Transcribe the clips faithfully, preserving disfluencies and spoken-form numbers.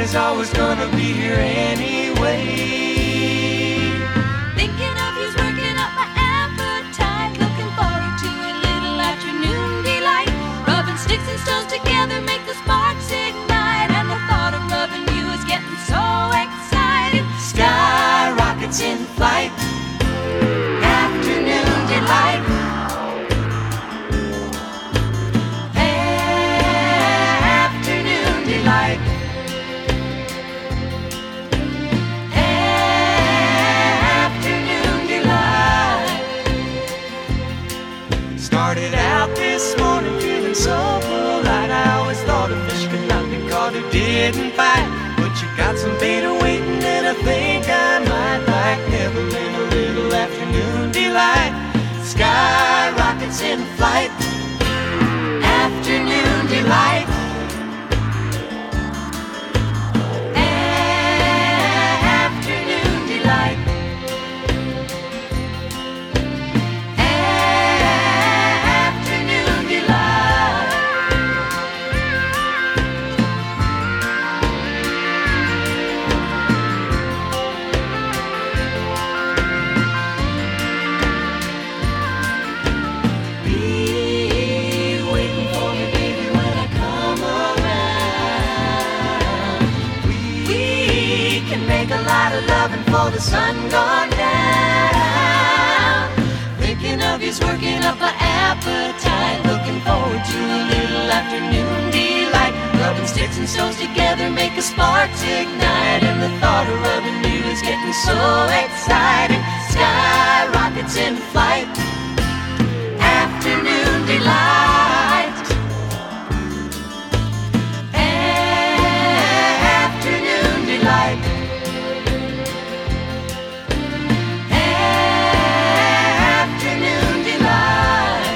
is always gonna be here anyway. Thinking of you's working up my appetite. Looking forward to a little afternoon delight. Rubbing sticks and stones together make the sparks ignite. And the thought of loving you is getting so exciting. Sky rockets in flight, afternoon delight. Afternoon delight. Afternoon delight. Started out this morning feeling so polite. I always thought a fish could not be caught who didn't bite. But you got some beta waiting and I think I might like Neverland, a little afternoon delight. Sky rockets in flight, afternoon delight. Afternoon delight. Afternoon delight. Be waiting for me, baby, when I come around. We can make a lot of loving before the sun gone down. Thinking of you's working up an appetite. Looking forward to a little afternoon delight. Rubbing sticks and stones together make a sparks ignite. And the thought of rubbing you is getting so exciting. Sky rockets in flight, afternoon delight. Afternoon delight. Afternoon delight.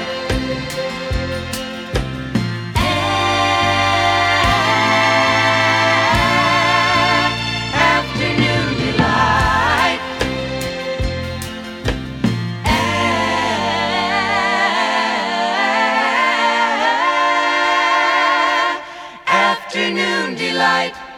Afternoon delight. Afternoon delight.